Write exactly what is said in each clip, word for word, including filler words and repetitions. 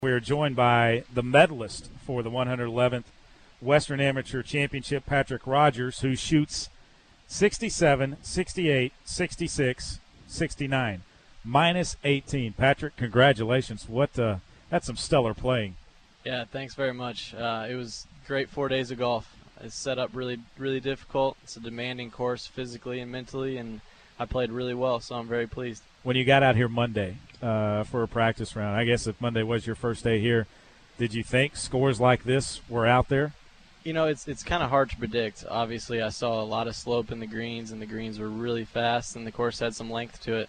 We are joined by the medalist for the one hundred eleventh Western Amateur Championship, Patrick Rogers, who shoots sixty-seven, sixty-eight, sixty-six, sixty-nine, minus eighteen. Patrick, congratulations. What uh, that's some stellar playing. Yeah, thanks very much. Uh, it was great four days of golf. It's set up really, really difficult. It's a demanding course physically and mentally, and I played really well, so I'm very pleased. When you got out here Monday uh, for a practice round, I guess if Monday was your first day here, did you think scores like this were out there? You know, it's it's kind of hard to predict. Obviously, I saw a lot of slope in the greens, and the greens were really fast, and the course had some length to it.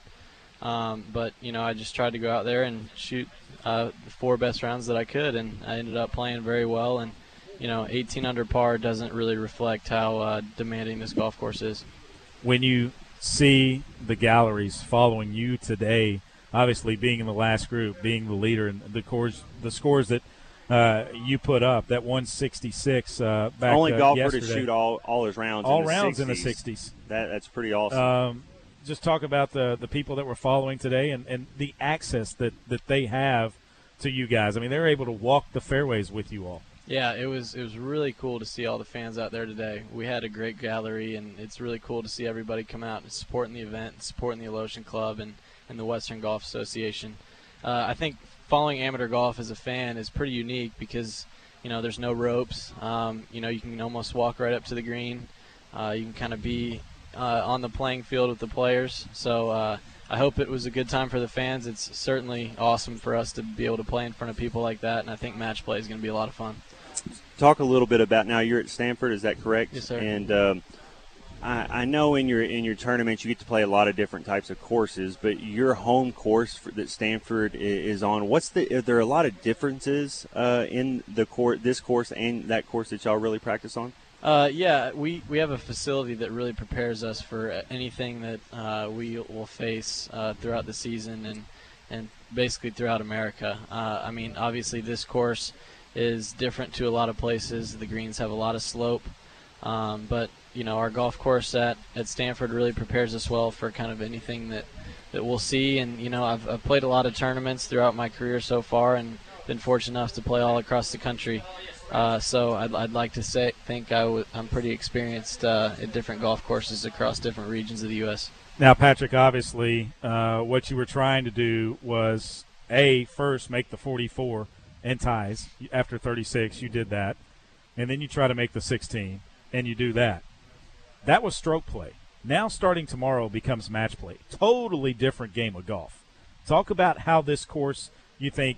Um, but, you know, I just tried to go out there and shoot uh, the four best rounds that I could, and I ended up playing very well. And, you know, eighteen under par doesn't really reflect how uh, demanding this golf course is. When you see the galleries following you today, obviously being in the last group, being the leader, and the scores, the scores that uh, you put up, that one sixty-six uh, back only uh, golfer yesterday. to shoot all all his rounds. All in the rounds sixties. in the sixties. That that's pretty awesome. Um, just talk about the the people that were following today and, and the access that, that they have to you guys. I mean, they're able to walk the fairways with you all. Yeah, it was it was really cool to see all the fans out there today. We had a great gallery, and it's really cool to see everybody come out and supporting the event, and supporting the Alotian Club and, and the Western Golf Association. Uh, I think following amateur golf as a fan is pretty unique because, you know, there's no ropes. Um, you know, you can almost walk right up to the green. Uh, you can kind of be uh, on the playing field with the players. So uh, I hope it was a good time for the fans. It's certainly awesome for us to be able to play in front of people like that, and I think match play is going to be a lot of fun. Talk a little bit about, now you're at Stanford, is that correct? Yes, sir. And um, I, I know in your in your tournaments you get to play a lot of different types of courses, but your home course for, that Stanford is on, what's the? Are there a lot of differences uh, in the court, this course and that course that y'all really practice on? Uh, yeah, we, we have a facility that really prepares us for anything that uh, we will face uh, throughout the season and and basically throughout America. Uh, I mean, obviously this course is different to a lot of places. The greens have a lot of slope, um, but you know, our golf course at, at Stanford really prepares us well for kind of anything that, that we'll see. And you know, I've, I've played a lot of tournaments throughout my career so far, and been fortunate enough to play all across the country. Uh, so I'd, I'd like to say think I w- I'm pretty experienced uh, at different golf courses across different regions of the U S Now, Patrick, obviously, uh, what you were trying to do was a first make the forty-four. And ties. After thirty-six, you did that. And then you try to make the sixteen, and you do that. That was stroke play. Now starting tomorrow becomes match play. Totally different game of golf. Talk about how this course you think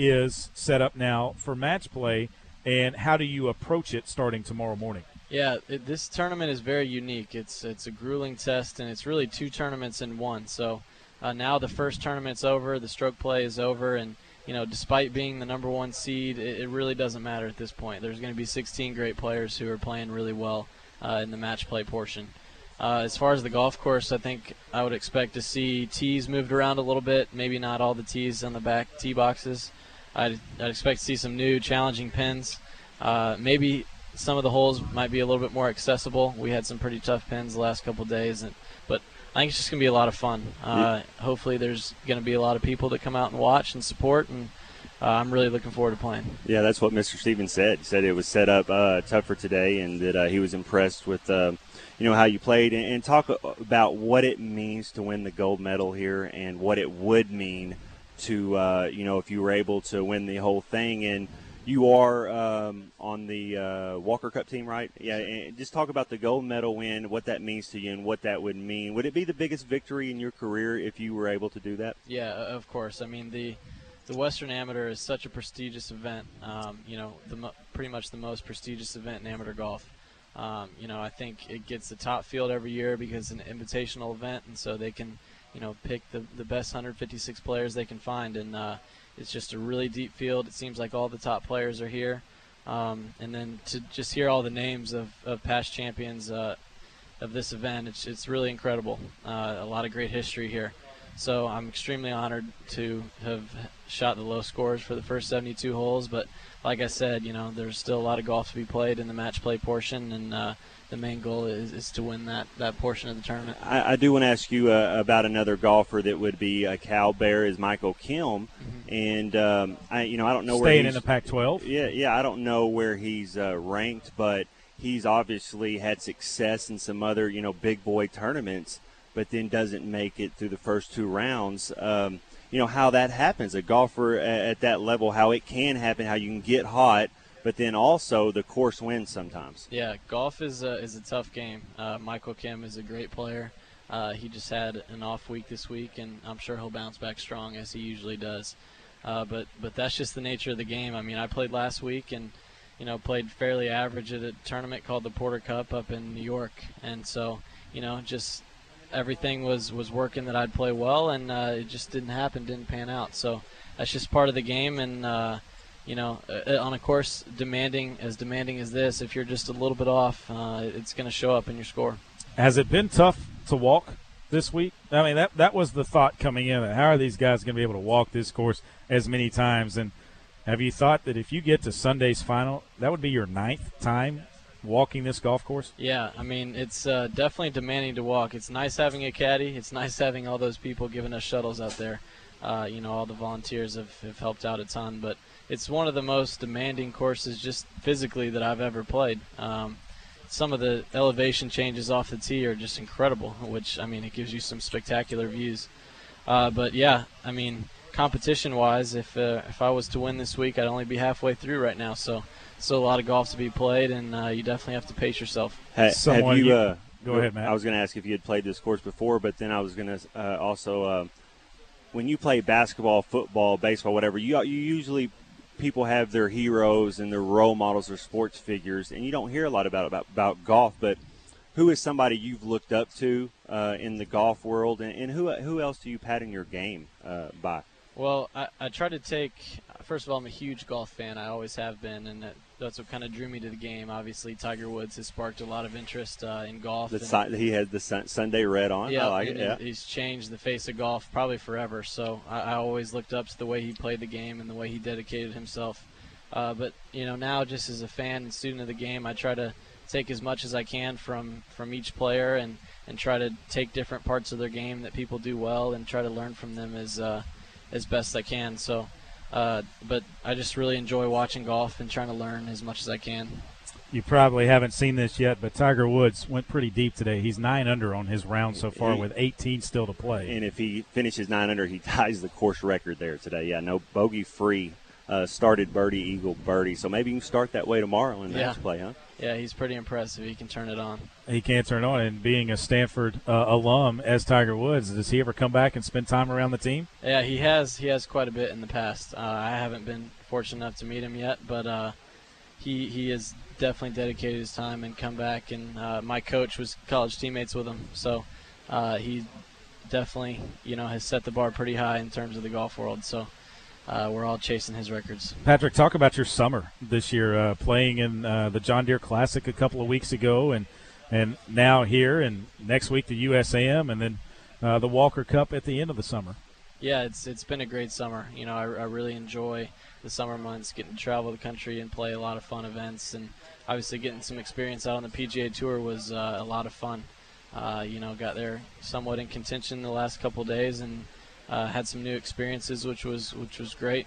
is set up now for match play, and how do you approach it starting tomorrow morning? Yeah, it, this tournament is very unique. It's it's a grueling test, and it's really two tournaments in one. So uh, now the first tournament's over, the stroke play is over, and you know, despite being the number one seed, it, it really doesn't matter at this point. There's going to be sixteen great players who are playing really well uh, in the match play portion. Uh, as far as the golf course, I think I would expect to see tees moved around a little bit, maybe not all the tees on the back tee boxes. I'd, I'd expect to see some new challenging pins. Uh, maybe some of the holes might be a little bit more accessible. We had some pretty tough pins the last couple of days, and, but I think it's just going to be a lot of fun. Uh, yeah. Hopefully there's going to be a lot of people that come out and watch and support, and uh, I'm really looking forward to playing. Yeah, that's what Mister Stevens said. He said it was set up uh, tough for today, and that uh, he was impressed with uh, you know, how you played. And, and talk about what it means to win the gold medal here and what it would mean to, uh, you know, if you were able to win the whole thing. And you are um, on the uh, Walker Cup team, right? Yeah, and just talk about the gold medal win, what that means to you and what that would mean. Would it be the biggest victory in your career if you were able to do that? Yeah, of course. I mean, the the Western Amateur is such a prestigious event, um, you know, the mo- pretty much the most prestigious event in amateur golf. Um, you know, I think it gets the top field every year because it's an invitational event, and so they can, you know, pick the, the best one hundred fifty-six players they can find, and uh, it's just a really deep field. It seems like all the top players are here. Um, and then to just hear all the names of, of past champions uh, of this event, it's it's really incredible. Uh, a lot of great history here. So I'm extremely honored to have shot the low scores for the first seventy-two holes. But like I said, you know, there's still a lot of golf to be played in the match play portion, and uh, the main goal is, is to win that, that portion of the tournament. I, I do want to ask you uh, about another golfer that would be a Cal Bear is Michael Kim, mm-hmm. and um, I you know I don't know staying where he's, in the Pac twelve. Yeah, yeah, I don't know where he's uh, ranked, but he's obviously had success in some other you know big boy tournaments, but then doesn't make it through the first two rounds. Um, you know how that happens. A golfer at, at that level, how it can happen, how you can get hot. But then also the course wins sometimes. Yeah, golf is a, is a tough game. Uh, Michael Kim is a great player. Uh, he just had an off week this week, and I'm sure he'll bounce back strong as he usually does. Uh, but but that's just the nature of the game. I mean, I played last week and you know played fairly average at a tournament called the Porter Cup up in New York, and so you know just everything was was working that I'd play well, and uh, it just didn't happen, didn't pan out. So that's just part of the game, and. Uh, You know, uh, on a course demanding as demanding as this, if you're just a little bit off, uh, it's going to show up in your score. Has it been tough to walk this week? I mean, that that was the thought coming in. How are these guys going to be able to walk this course as many times? And have you thought that if you get to Sunday's final, that would be your ninth time walking this golf course? Yeah, I mean, it's uh, definitely demanding to walk. It's nice having a caddy. It's nice having all those people giving us shuttles out there. Uh, you know, all the volunteers have, have helped out a ton, but it's one of the most demanding courses just physically that I've ever played. Um, some of the elevation changes off the tee are just incredible, which, I mean, it gives you some spectacular views. Uh, but, yeah, I mean, competition-wise, if uh, if I was to win this week, I'd only be halfway through right now. So still a lot of golf to be played, and uh, you definitely have to pace yourself. Hey, have you, uh, go ahead, Matt. I was going to ask if you had played this course before, but then I was going to uh, also uh, – when you play basketball, football, baseball, whatever, you you usually people have their heroes and their role models, their sports figures, and you don't hear a lot about about, about golf. But who is somebody you've looked up to uh, in the golf world, and, and who who else do you pattern your game uh, by? Well, I, I try to take – first of all, I'm a huge golf fan. I always have been, and that, that's what kind of drew me to the game. Obviously, Tiger Woods has sparked a lot of interest uh, in golf. The si- he had the sun- Sunday red on. Yeah, I like and it. Yeah. He's changed the face of golf probably forever. So I, I always looked up to the way he played the game and the way he dedicated himself. Uh, but, you know, now just as a fan and student of the game, I try to take as much as I can from, from each player and, and try to take different parts of their game that people do well and try to learn from them as uh, – as best I can. So, uh, but I just really enjoy watching golf and trying to learn as much as I can. You probably haven't seen this yet, but Tiger Woods went pretty deep today. He's nine under on his round so far with eighteen still to play. And if he finishes nine under, he ties the course record there today. Yeah, no bogey-free. Uh, started birdie, eagle, birdie. So maybe you can start that way tomorrow in yeah. match play, huh? Yeah, he's pretty impressive. He can turn it on. He can turn it on. And being a Stanford uh, alum as Tiger Woods, does he ever come back and spend time around the team? Yeah, he has. He has quite a bit in the past. Uh, I haven't been fortunate enough to meet him yet, but uh, he he has definitely dedicated his time and come back. And uh, my coach was college teammates with him, so uh, he definitely you know has set the bar pretty high in terms of the golf world. So. Uh, we're all chasing his records. Patrick, talk about your summer this year, uh, playing in uh, the John Deere Classic a couple of weeks ago, and and now here, and next week the U S A M, and then uh, the Walker Cup at the end of the summer. Yeah, it's it's been a great summer. You know, I, I really enjoy the summer months, getting to travel the country and play a lot of fun events, and obviously getting some experience out on the P G A Tour was uh, a lot of fun. Uh, you know, got there somewhat in contention the last couple of days, and Uh, had some new experiences, which was which was great,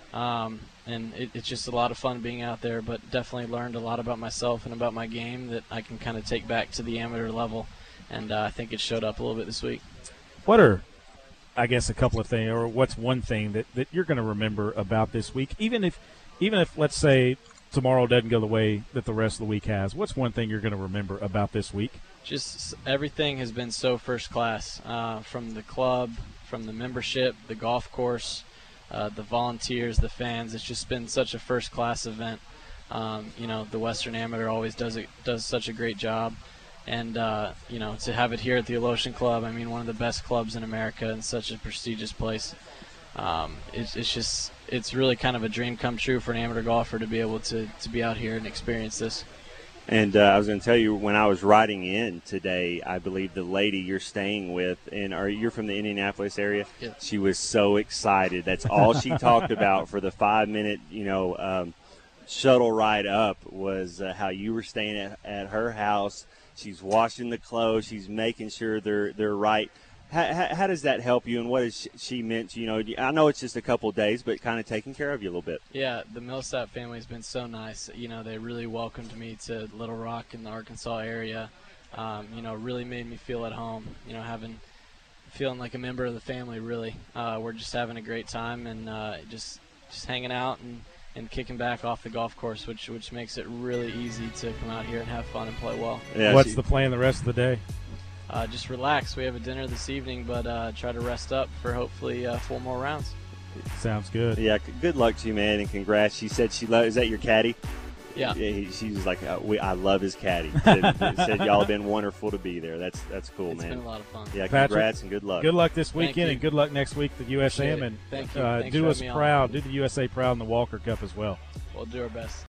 um, and it, it's just a lot of fun being out there. But definitely learned a lot about myself and about my game that I can kind of take back to the amateur level, and uh, I think it showed up a little bit this week. What are, I guess, a couple of things, or what's one thing that, that you're going to remember about this week, even if, even if let's say tomorrow doesn't go the way that the rest of the week has? What's one thing you're going to remember about this week? Just everything has been so first class, uh, from the club, from the membership, the golf course, uh, the volunteers, the fans. It's just been such a first-class event. Um, you know, the Western Amateur always does it, does such a great job. And, uh, you know, to have it here at the Alotian Club, I mean, one of the best clubs in America and such a prestigious place. Um, it's, it's just, it's really kind of a dream come true for an amateur golfer to be able to, to be out here and experience this. And uh, I was going to tell you, when I was riding in today, I believe the lady you're staying with, and are you're from the Indianapolis area? Yeah. She was so excited. That's all she talked about for the five minute, you know, um, shuttle ride up was uh, how you were staying at, at her house. She's washing the clothes. She's making sure they're they're right. How, how, how does that help you, and what has she meant to you? You know, I know it's just a couple of days, but kind of taking care of you a little bit. Yeah, the Millsap family has been so nice. You know, they really welcomed me to Little Rock in the Arkansas area. Um, you know, really made me feel at home. You know, having feeling like a member of the family. Really, uh, we're just having a great time and uh, just just hanging out and, and kicking back off the golf course, which which makes it really easy to come out here and have fun and play well. Yeah, What's she, the plan the rest of the day? Uh, just relax. We have a dinner this evening, but uh, try to rest up for hopefully uh, four more rounds. Sounds good. Yeah, c- good luck to you, man, and congrats. She said she lo- is that your caddy? Yeah. Yeah, he, she was like, uh, we, I love his caddy. Said, said y'all have been wonderful to be there. That's that's cool, It's man. been a lot of fun. Yeah, Patrick, congrats and good luck. Good luck this Thank weekend, you. and good luck next week, the U S A M, Appreciate it. and Thank you. uh, Thanks do for us having me on. proud. Do the U S A proud in the Walker Cup as well. We'll do our best.